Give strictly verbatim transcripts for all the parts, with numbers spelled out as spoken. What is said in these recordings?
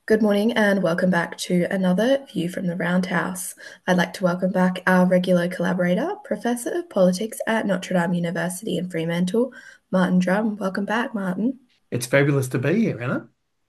Good morning and welcome back to another View from the Roundhouse. I'd like to welcome back our regular collaborator, Professor of Politics at Notre Dame University in Fremantle, Martin Drum. Welcome back, Martin. It's fabulous to be here, Anna.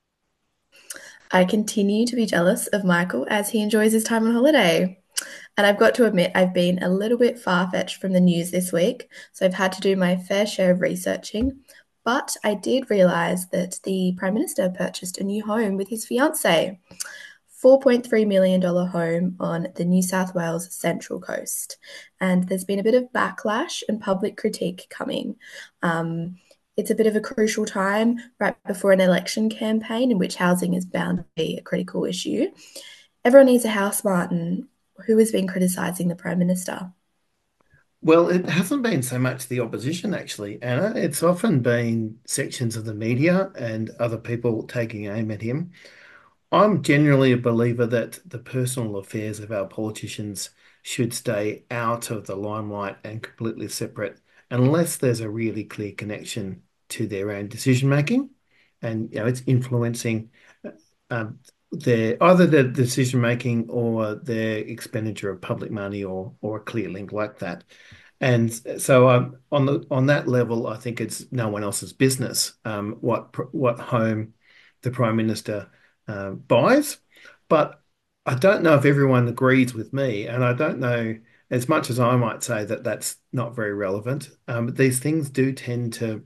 I continue to be jealous of Michael as he enjoys his time on holiday. And I've got to admit, I've been a little bit far-fetched from the news this week, so I've had to do my fair share of researching. But I did realise that the Prime Minister purchased a new home with his fiancée. four point three million dollars home on the New South Wales Central Coast. And there's been a bit of backlash and public critique coming. Um, it's a bit of a crucial time right before an election campaign in which housing is bound to be a critical issue. Everyone needs a house, Martin. Who has been criticising the Prime Minister? Well, it hasn't been so much the opposition, actually, Anna. It's often been sections of the media and other people taking aim at him. I'm generally a believer that the personal affairs of our politicians should stay out of the limelight and completely separate unless there's a really clear connection to their own decision making and you know it's influencing um, their either their decision making or their expenditure of public money or or a clear link like that. And so um, on the on that level, I think it's no one else's business um, what what home the Prime Minister uh, buys. But I don't know if everyone agrees with me, and I don't know as much as I might say that that's not very relevant. Um, these things do tend to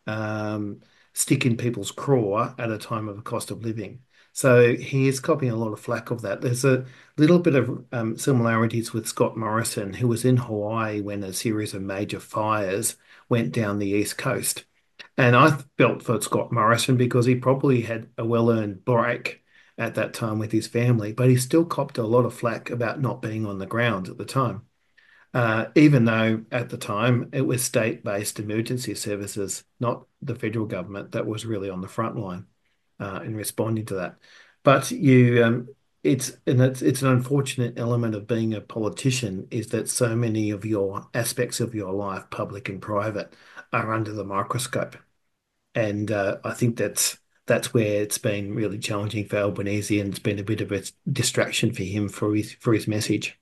um, stick in people's craw at a time of a cost of living. So he is copying a lot of flack of that. There's a little bit of um, similarities with Scott Morrison, who was in Hawaii when a series of major fires went down the East Coast. And I felt for Scott Morrison because he probably had a well-earned break at that time with his family, but he still copped a lot of flack about not being on the ground at the time uh, even though at the time it was state-based emergency services, not the federal government, that was really on the front line uh, in responding to that. But you, um, it's and it's it's an unfortunate element of being a politician is that so many of your aspects of your life, public and private, are under the microscope, and uh, I think that's that's where it's been really challenging for Albanese, and it's been a bit of a distraction for him for his for his message.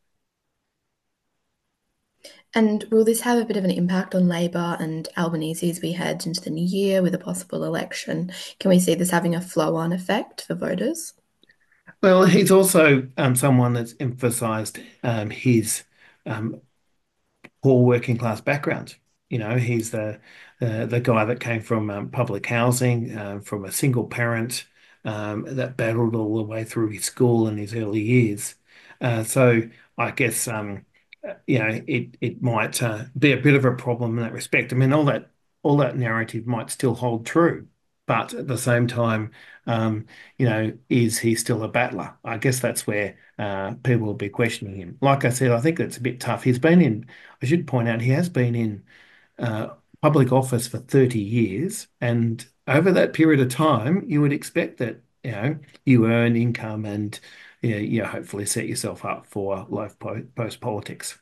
And will this have a bit of an impact on Labor and Albanese as we head into the new year with a possible election? Can we see this having a flow-on effect for voters? Well, he's also um, someone that's emphasised um, his um, poor working class background. You know, he's the uh, the guy that came from um, public housing, uh, from a single parent um, that battled all the way through his school and his early years. Uh, so I guess um, uh, you know it it might uh, be a bit of a problem in that respect. I mean, all that all that narrative might still hold true, but at the same time, um, you know, is he still a battler? I guess that's where uh, people will be questioning him. Like I said, I think it's a bit tough. He's been in I should point out he has been in uh, public office for thirty years, and over that period of time, you would expect that, you know, you earn income and you know, you hopefully set yourself up for life po post politics.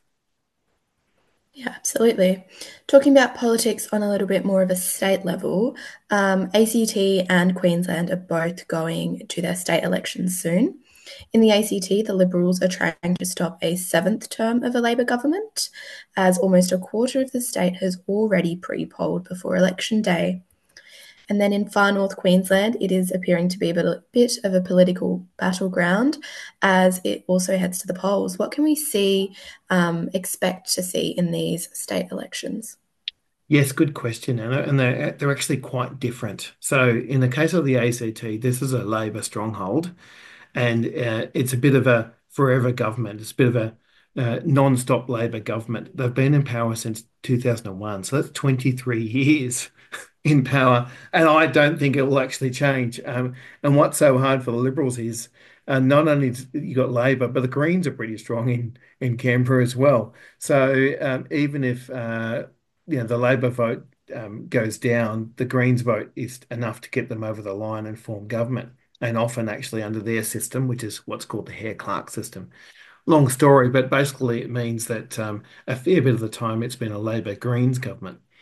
Yeah, absolutely. Talking about politics on a little bit more of a state level, um, A C T and Queensland are both going to their state elections soon. In the A C T, the Liberals are trying to stop a seventh term of a Labor government, as almost a quarter of the state has already pre-polled before election day. And then in far north Queensland, it is appearing to be a bit, a bit of a political battleground as it also heads to the polls. What can we see, um, expect to see in these state elections? Yes, good question, Anna. And they're they're actually quite different. So in the case of the A C T, this is a Labor stronghold, and uh, it's a bit of a forever government. It's a bit of a uh, non-stop Labor government. They've been in power since two thousand one, so that's twenty-three years in power, and I don't think it will actually change. Um, and what's so hard for the Liberals is uh, not only you got Labor, but the Greens are pretty strong in in Canberra as well. So um, even if uh, you know the Labor vote um, goes down, the Greens vote is enough to get them over the line and form government. And often actually under their system, which is what's called the Hare-Clark system. Long story, but basically it means that um, a fair bit of the time it's been a Labor Greens government.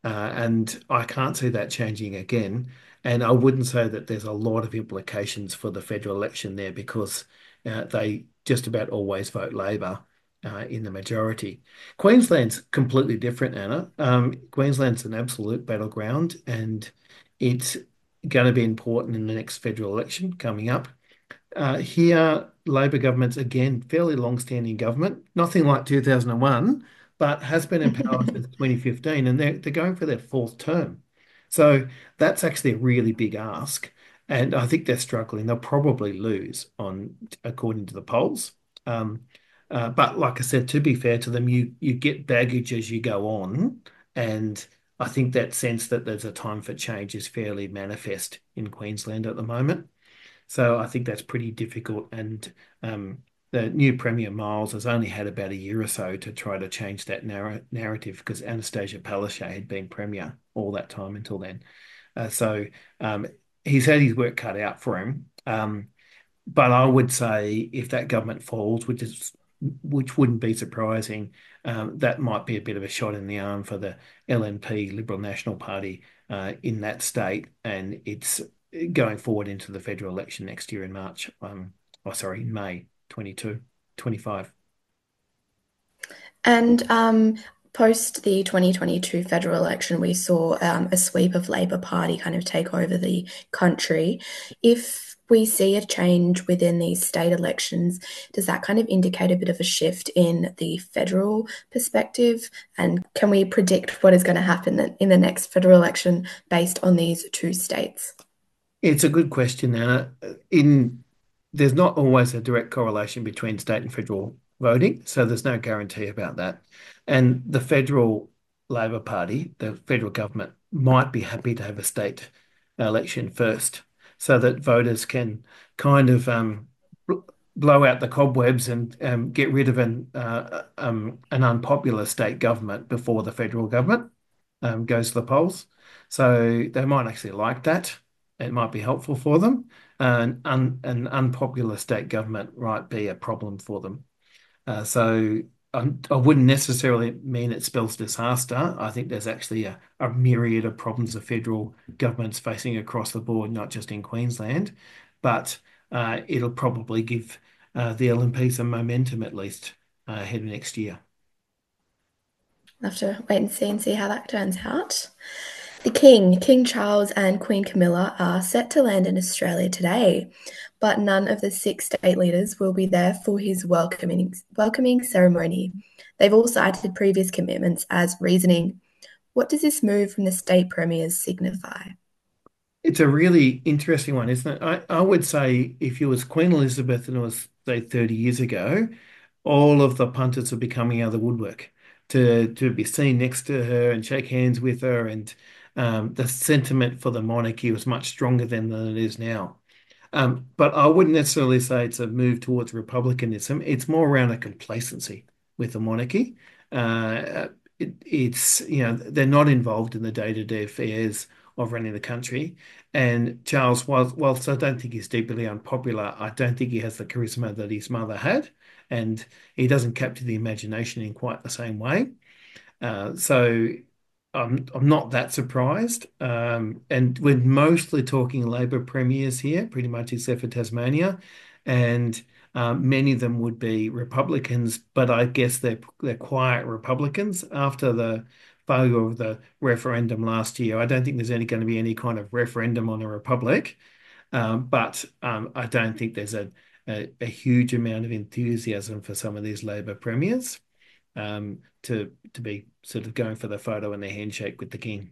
Uh, and I can't see that changing again. And I wouldn't say that there's a lot of implications for the federal election there because uh, they just about always vote Labor uh, in the majority. Queensland's completely different, Anna. Um, Queensland's an absolute battleground, and it's going to be important in the next federal election coming up. Uh, here, Labor government's again fairly long-standing government, nothing like two thousand one, but has been in power since twenty fifteen, and they're they're going for their fourth term. So that's actually a really big ask, and I think they're struggling. They'll probably lose on according to the polls. Um, uh, but like I said, to be fair to them, you you get baggage as you go on, and I think that sense that there's a time for change is fairly manifest in Queensland at the moment. So I think that's pretty difficult. And um, the new Premier Miles has only had about a year or so to try to change that narr narrative because Anastasia Palaszczuk had been Premier all that time until then. Uh, so um, he's had his work cut out for him. Um, but I would say if that government falls, which is which wouldn't be surprising, um, that might be a bit of a shot in the arm for the L N P, Liberal National Party, uh, in that state, and it's going forward into the federal election next year in March. Um, oh, sorry, May twenty-two, twenty-five. And um, post the twenty twenty-two federal election, we saw um, a sweep of Labor Party kind of take over the country. If we see a change within these state elections, does that kind of indicate a bit of a shift in the federal perspective? And can we predict what is going to happen in the next federal election based on these two states? It's a good question, Anna. In There's not always a direct correlation between state and federal voting, so there's no guarantee about that. And the federal Labor Party, the federal government, might be happy to have a state election first, so that voters can kind of um, bl- blow out the cobwebs and um, get rid of an uh, um, an unpopular state government before the federal government um, goes to the polls. So they might actually like that. It might be helpful for them. An, un, an unpopular state government might be a problem for them. Uh, so I, I wouldn't necessarily mean it spells disaster. I think there's actually a, a myriad of problems the federal government's facing across the board, not just in Queensland, but uh, it'll probably give uh, the L N P some momentum at least uh, ahead of next year. We'll have to wait and see and see how that turns out. The King, King Charles and Queen Camilla are set to land in Australia today, but none of the six state leaders will be there for his welcoming, welcoming ceremony. They've all cited previous commitments as reasoning. What does this move from the state premiers signify? It's a really interesting one, isn't it? I, I would say if you was Queen Elizabeth and it was, say, thirty years ago, all of the punters would be coming out of the woodwork to to be seen next to her and shake hands with her. And um, the sentiment for the monarchy was much stronger then than it is now. Um, but I wouldn't necessarily say it's a move towards republicanism. It's more around a complacency with the monarchy. Uh, it, it's, you know, they're not involved in the day-to-day affairs of running the country. And Charles, whilst, whilst I don't think he's deeply unpopular, I don't think he has the charisma that his mother had. And he doesn't capture the imagination in quite the same way. Uh, so I'm I'm not that surprised. Um, and we're mostly talking Labor premiers here, pretty much except for Tasmania, and um, many of them would be Republicans, but I guess they're they're quiet Republicans after the failure of the referendum last year. I don't think there's any going to be any kind of referendum on a republic, um, but um, I don't think there's a, a a huge amount of enthusiasm for some of these Labor premiers um, to to be sort of going for the photo and the handshake with the king.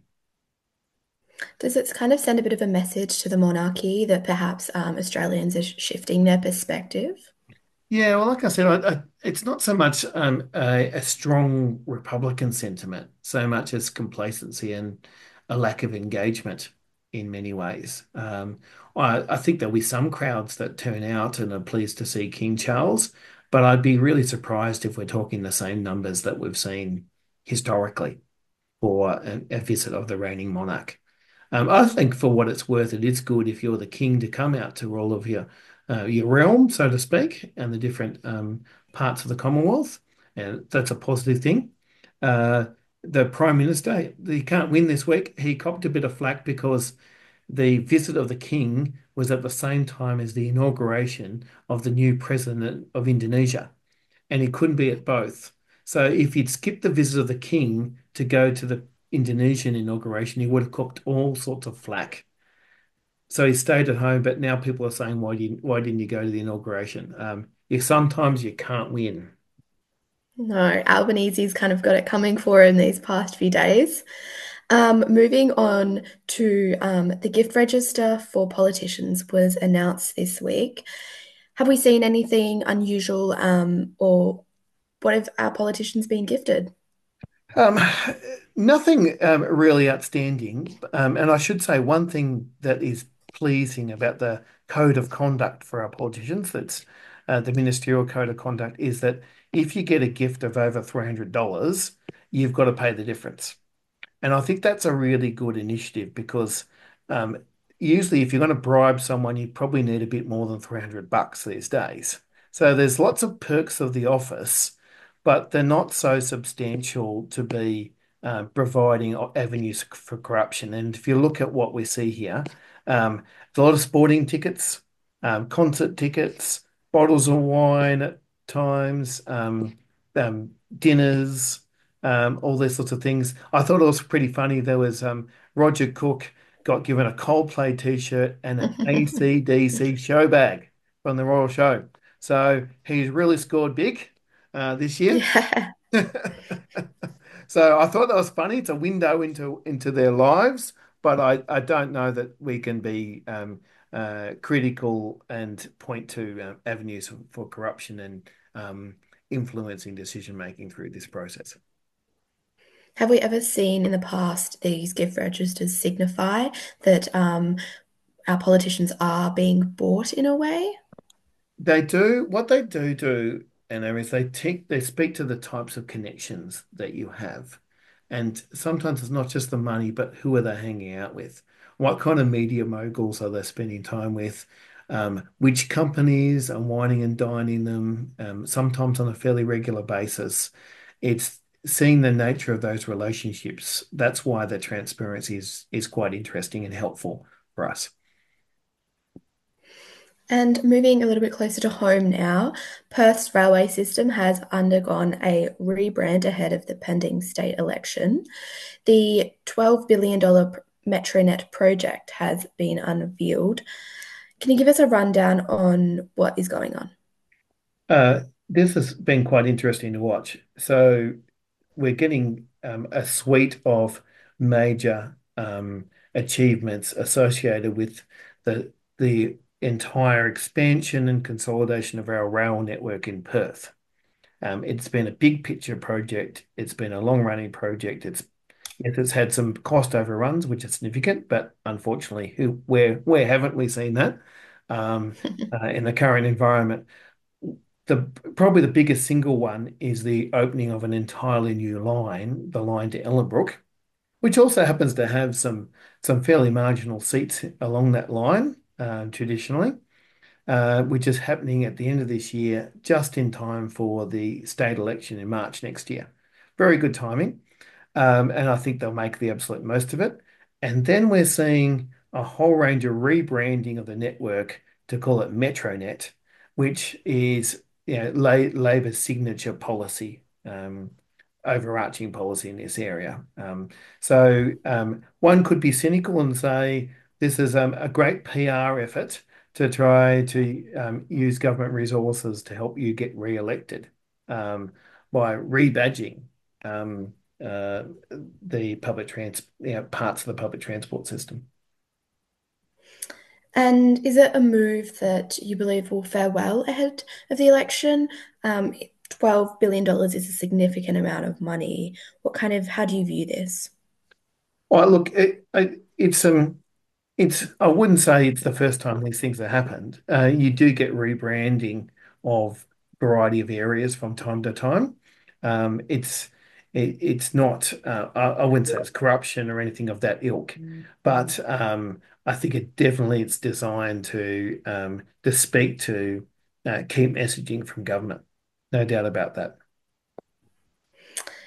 Does it kind of send a bit of a message to the monarchy that perhaps um, Australians are sh- shifting their perspective? Yeah, well, like I said, I, I, it's not so much um, a, a strong Republican sentiment, so much as complacency and a lack of engagement in many ways. Um, I, I think there'll be some crowds that turn out and are pleased to see King Charles, but I'd be really surprised if we're talking the same numbers that we've seen historically for a, a visit of the reigning monarch. Um, I think for what it's worth, it is good if you're the king to come out to all of your uh, your realm, so to speak, and the different um, parts of the Commonwealth, and that's a positive thing. Uh, the Prime Minister, he can't win this week. He copped a bit of flack because the visit of the King was at the same time as the inauguration of the new president of Indonesia, and he couldn't be at both. So if he'd skipped the visit of the King to go to the Indonesian inauguration, he would have copped all sorts of flack. So he stayed at home, but now people are saying, why didn't why didn't you go to the inauguration? Um, if sometimes you can't win. No, Albanese's kind of got it coming for him these past few days. Um, moving on to um, the gift register for politicians was announced this week. Have we seen anything unusual, um, or what have our politicians been gifted? Um, Nothing um, really outstanding. Um, and I should say one thing that is pleasing about the code of conduct for our politicians, that's uh, the ministerial code of conduct, is that if you get a gift of over three hundred dollars you've got to pay the difference. And I think that's a really good initiative because um, usually if you're going to bribe someone, you probably need a bit more than three hundred bucks these days. So there's lots of perks of the office, but they're not so substantial to be uh, providing avenues for corruption. And if you look at what we see here, um, there's a lot of sporting tickets, um, concert tickets, bottles of wine at times, um, um, dinners, um, all these sorts of things. I thought it was pretty funny. There was um, Roger Cook got given a Coldplay t-shirt and an A C D C show bag from the Royal Show. So he's really scored big uh, this year. Yeah. So I thought that was funny. It's a window into into their lives, but I, I don't know that we can be um, uh, critical and point to uh, avenues for, for corruption and um, influencing decision making through this process. Have we ever seen in the past these gift registers signify that um, our politicians are being bought in a way? They do what they do do, Anna, is they take they speak to the types of connections that you have. And sometimes it's not just the money, but who are they hanging out with? What kind of media moguls are they spending time with? Um, which companies are wining and dining them, um, sometimes on a fairly regular basis. It's seeing the nature of those relationships. That's why the transparency is is quite interesting and helpful for us. And moving a little bit closer to home now, Perth's railway system has undergone a rebrand ahead of the pending state election. The twelve billion dollars Metronet project has been unveiled. Can you give us a rundown on what is going on? Uh, this has been quite interesting to watch. So we're getting um, a suite of major um, achievements associated with the the entire expansion and consolidation of our rail network in Perth. Um, it's been a big picture project. It's been a long running project. It's Yes, it's had some cost overruns, which is significant, but unfortunately, who where where haven't we seen that um, uh, in the current environment? The probably the biggest single one is the opening of an entirely new line, the line to Ellenbrook, which also happens to have some some fairly marginal seats along that line uh, traditionally, uh, which is happening at the end of this year, just in time for the state election in March next year. Very good timing. Um, and I think they'll make the absolute most of it. And then we're seeing a whole range of rebranding of the network to call it Metronet, which is, you know, La Labor's signature policy, um, overarching policy in this area. Um, so um, one could be cynical and say this is um, a great P R effort to try to um, use government resources to help you get re-elected um, by rebadging. Um, uh, the public trans, you know, parts of the public transport system. And is it a move that you believe will fare well ahead of the election? Um, twelve billion dollars is a significant amount of money. What kind of, how do you view this? Well, look, it, it, it's um, it's I wouldn't say it's the first time these things have happened. Uh, you do get rebranding of variety of areas from time to time. Um, it's it, it's not uh, I, I wouldn't say it's corruption or anything of that ilk, but um, I think it definitely it's designed to um, to speak to uh, key messaging from government. No doubt about that.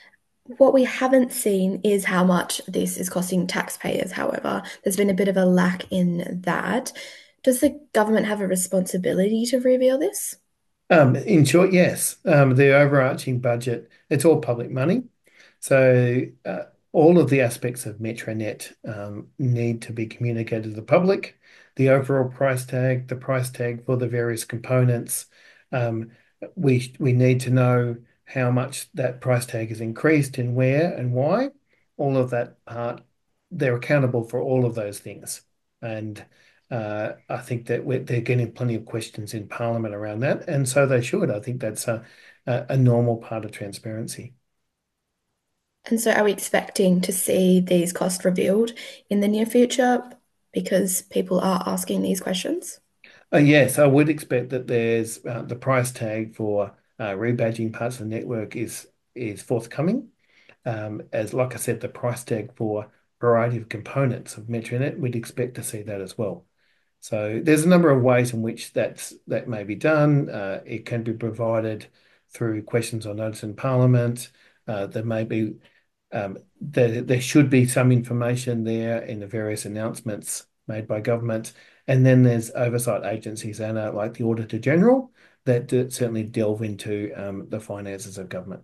What we haven't seen is how much this is costing taxpayers, however. There's been a bit of a lack in that. Does the government have a responsibility to reveal this? Um, in short, yes. Um, the overarching budget, it's all public money. So uh, all of the aspects of Metronet um, need to be communicated to the public. The overall price tag, the price tag for the various components. Um, we we need to know how much that price tag has increased and where and why. All of that part, they're accountable for all of those things. And uh, I think that we're, they're getting plenty of questions in Parliament around that, and so they should. I think that's a, a, a normal part of transparency. And so, are we expecting to see these costs revealed in the near future because people are asking these questions? Uh, yes, I would expect that there's uh, the price tag for uh, rebadging parts of the network is is forthcoming. Um, as like I said, the price tag for a variety of components of Metronet, we'd expect to see that as well. So there's a number of ways in which that's that may be done. Uh, it can be provided through questions or notice in Parliament. Uh, there may be um, there, there should be some information there in the various announcements made by government. And then there's oversight agencies, Anna, like the Auditor General, that do certainly delve into um, the finances of government.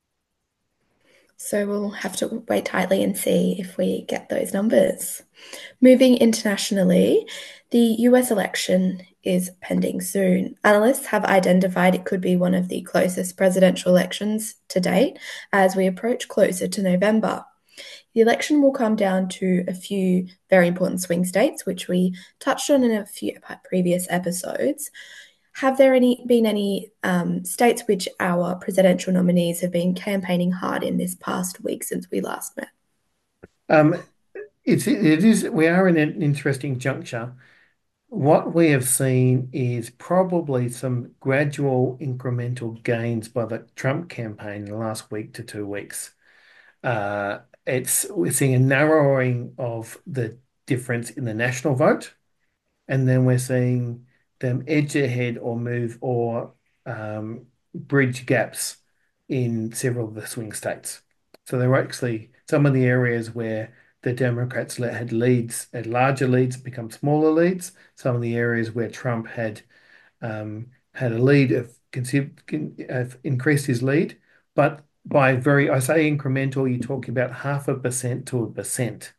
So, we'll have to wait tightly and see if we get those numbers. Moving internationally, the U S election is pending soon. Analysts have identified it could be one of the closest presidential elections to date as we approach closer to November. The election will come down to a few very important swing states, which we touched on in a few previous episodes. Have there any been any um, states which our presidential nominees have been campaigning hard in this past week since we last met? Um, it's it is we are in an interesting juncture. What we have seen is probably some gradual incremental gains by the Trump campaign in the last week to two weeks. Uh, it's we're seeing a narrowing of the difference in the national vote, and then we're seeing them edge ahead or move or um, bridge gaps in several of the swing states. So there were actually some of the areas where the Democrats had leads, had larger leads, become smaller leads. Some of the areas where Trump had um, had a lead of, have increased his lead, but by very, I say incremental, you're talking about half a percent to a percent.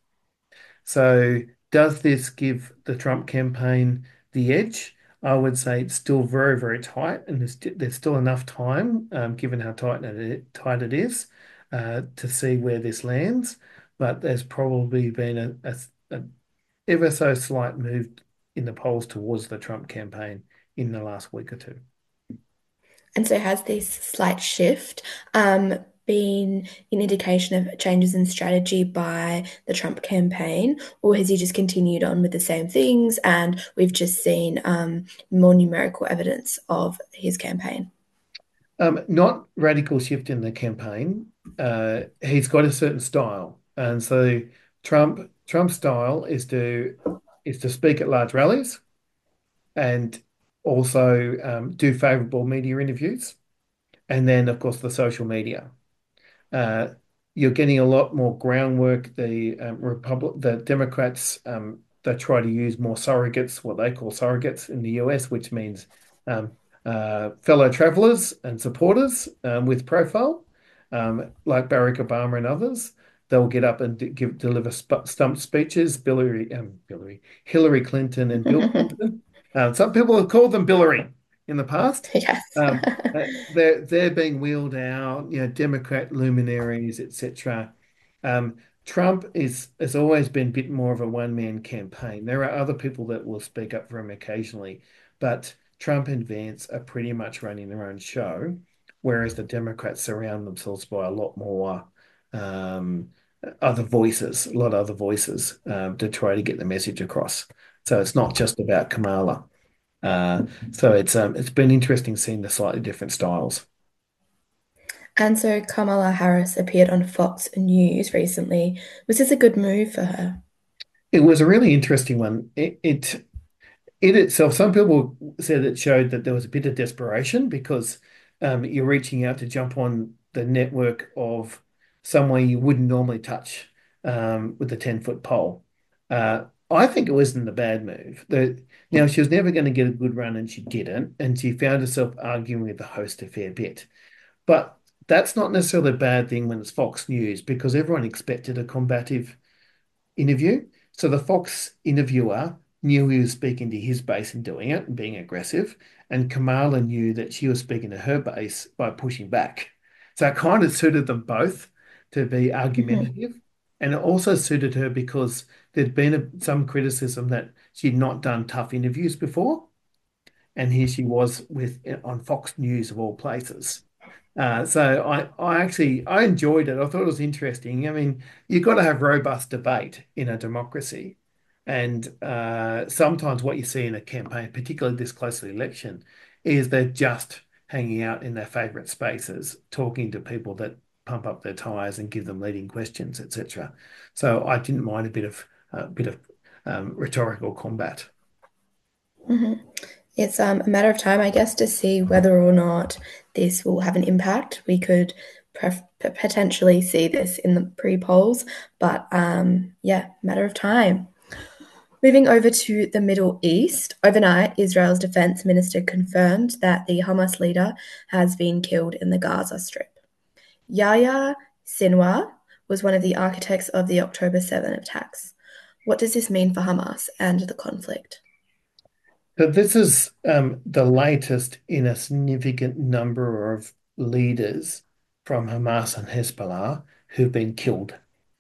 So does this give the Trump campaign the edge? I would say it's still very, very tight, and there's, there's still enough time, um, given how tight it, tight it is, uh, to see where this lands. But there's probably been a, a, a ever so slight move in the polls towards the Trump campaign in the last week or two. And so, has this slight shift um, been an indication of changes in strategy by the Trump campaign, or has he just continued on with the same things and we've just seen um, more numerical evidence of his campaign? Um, not radical shift in the campaign. Uh, he's got a certain style, and so Trump Trump's style is to is to speak at large rallies and also um, do favorable media interviews, and then of course the social media. Uh, you're getting a lot more groundwork. The um, Republic, the Democrats, um, they try to use more surrogates, what they call surrogates in the U S, which means um, uh, fellow travelers and supporters um, with profile, um, like Barack Obama and others. They'll get up and d- give deliver sp stump speeches. Hillary, um, Hillary, Hillary Clinton and Bill Clinton. Uh, some people have called them Billary in the past. Yes. Um, uh, they're they're being wheeled out, you know, Democrat luminaries, et cetera. Um, Trump is has always been a bit more of a one-man campaign. There are other people that will speak up for him occasionally, but Trump and Vance are pretty much running their own show, whereas the Democrats surround themselves by a lot more um, other voices, a lot of other voices um, to try to get the message across. So it's not just about Kamala. Uh, so it's um it's been interesting seeing the slightly different styles. And so Kamala Harris appeared on Fox News recently. Was this a good move for her? It was a really interesting one. It, it in itself, some people said it showed that there was a bit of desperation because um, you're reaching out to jump on the network of somewhere you wouldn't normally touch um, with a ten foot pole. Uh, I think it wasn't a bad move. The, now, she was never going to get a good run and she didn't. And she found herself arguing with the host a fair bit. But that's not necessarily a bad thing when it's Fox News because everyone expected a combative interview. So the Fox interviewer knew he was speaking to his base and doing it and being aggressive. And Kamala knew that she was speaking to her base by pushing back. So it kind of suited them both to be Mhm. argumentative. And it also suited her because there'd been a, some criticism that she'd not done tough interviews before. And here she was with on Fox News of all places. Uh, so I, I actually I enjoyed it. I thought it was interesting. I mean, you've got to have robust debate in a democracy, and uh, sometimes what you see in a campaign, particularly this close to the election, is they're just hanging out in their favourite spaces, talking to people that pump up their tires and give them leading questions, et cetera. So I didn't mind a bit of a bit of um, rhetorical combat. Mhm. It's um, a matter of time, I guess, to see whether or not this will have an impact. We could pref- potentially see this in the pre polls, but um, yeah, matter of time. Moving over to the Middle East, overnight, Israel's defense minister confirmed that the Hamas leader has been killed in the Gaza Strip. Yahya Sinwar was one of the architects of the October seventh attacks. What does this mean for Hamas and the conflict? So this is um, the latest in a significant number of leaders from Hamas and Hezbollah who've been killed.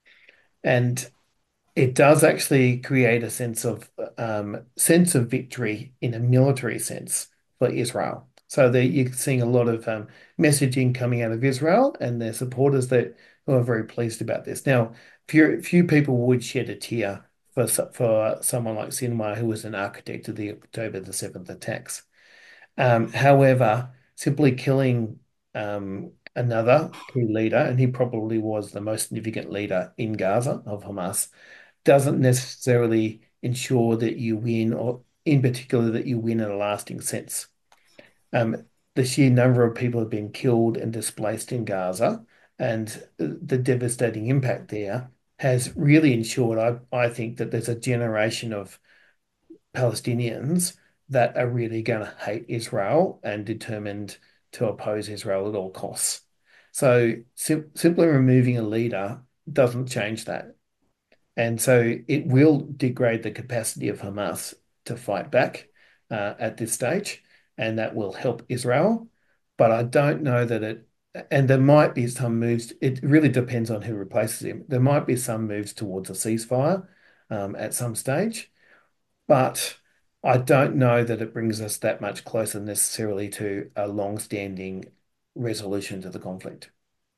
And it does actually create a sense of um, sense of victory in a military sense for Israel. So that you're seeing a lot of um, messaging coming out of Israel and their supporters that who are very pleased about this. Now, few few people would shed a tear for for someone like Sinwar, who was an architect of the October the seventh attacks. Um, however, simply killing um, another key leader, and he probably was the most significant leader in Gaza of Hamas, doesn't necessarily ensure that you win, or in particular that you win in a lasting sense. Um, the sheer number of people have been killed and displaced in Gaza, and the devastating impact there has really ensured, I, I think, that there's a generation of Palestinians that are really going to hate Israel and determined to oppose Israel at all costs. So sim simply removing a leader doesn't change that. And so it will degrade the capacity of Hamas to fight back uh, at this stage, and that will help Israel. But I don't know that it, and there might be some moves. It really depends on who replaces him. There might be some moves towards a ceasefire um, at some stage, but I don't know that it brings us that much closer necessarily to a long-standing resolution to the conflict.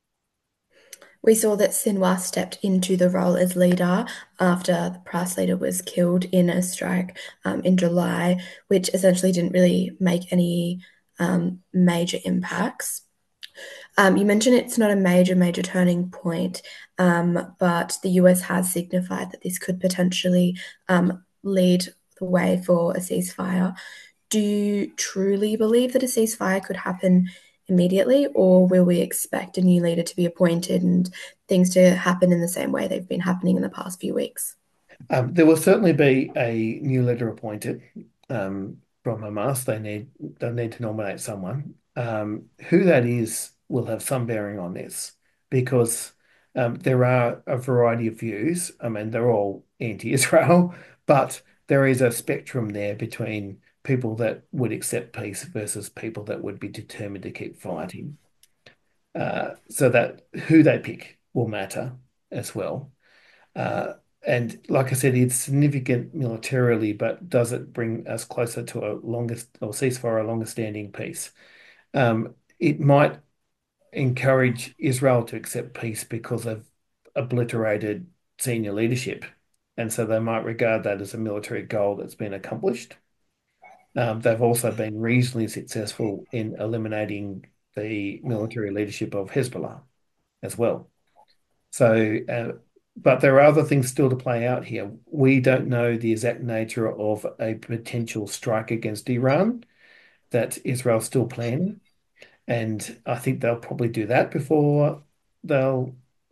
We saw that Sinwar stepped into the role as leader after the Price leader was killed in a strike um, in July, which essentially didn't really make any um, major impacts. Um, you mentioned it's not a major, major turning point, um, but the U S has signified that this could potentially um, lead the way for a ceasefire. Do you truly believe that a ceasefire could happen immediately, or will we expect a new leader to be appointed and things to happen in the same way they've been happening in the past few weeks? Um, there will certainly be a new leader appointed um, from Hamas. They need they need to nominate someone. Um, who that is will have some bearing on this because um, there are a variety of views. I mean, they're all anti-Israel, but there is a spectrum there between people that would accept peace versus people that would be determined to keep fighting. Uh, so that who they pick will matter as well. Uh, and like I said, it's significant militarily, but does it bring us closer to a longest or ceasefire, a longer standing peace? Um, it might encourage Israel to accept peace because of obliterated senior leadership. And so they might regard that as a military goal that's been accomplished. Um, they've also been reasonably successful in eliminating the military leadership of Hezbollah as well. So, uh, but there are other things still to play out here. We don't know the exact nature of a potential strike against Iran that Israel's still planning. And I think they'll probably do that before they'll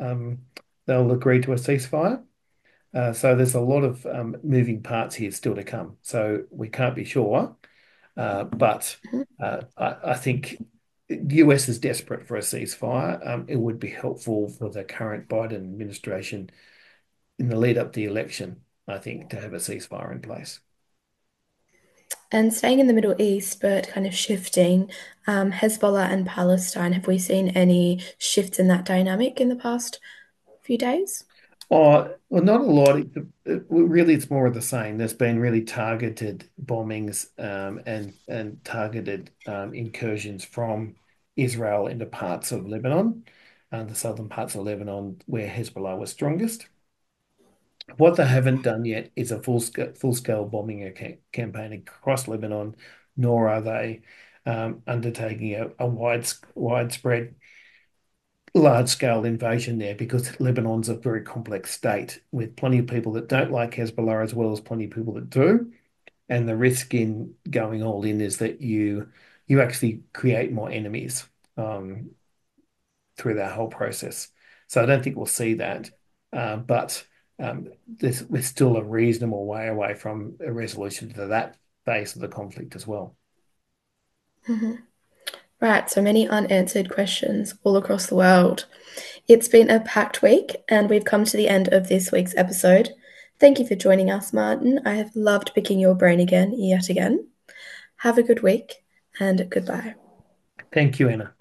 um, they'll agree to a ceasefire. Uh, so there's a lot of um, moving parts here still to come. So we can't be sure. Uh, but Mhm. uh, I, I think the U S is desperate for a ceasefire. Um, it would be helpful for the current Biden administration in the lead up to the election, I think, to have a ceasefire in place. And staying in the Middle East, but kind of shifting, um, Hezbollah and Palestine, have we seen any shifts in that dynamic in the past few days? Oh, well, not a lot. It, it- really, it's more of the same. There's been really targeted bombings um, and and targeted um, incursions from Israel into parts of Lebanon, uh, the southern parts of Lebanon where Hezbollah was strongest. What they haven't done yet is a full scale, full scale bombing a ca campaign across Lebanon, nor are they um, undertaking a, a wide, widespread large scale invasion there because Lebanon's a very complex state with plenty of people that don't like Hezbollah as well as plenty of people that do. And the risk in going all in is that you you actually create more enemies um, through that whole process. So I don't think we'll see that, uh, but um, this, we're still a reasonable way away from a resolution to that phase of the conflict as well. Mhm. Right, so many unanswered questions all across the world. It's been a packed week, and we've come to the end of this week's episode. Thank you for joining us, Martin. I have loved picking your brain again, yet again. Have a good week, and goodbye. Thank you, Anna.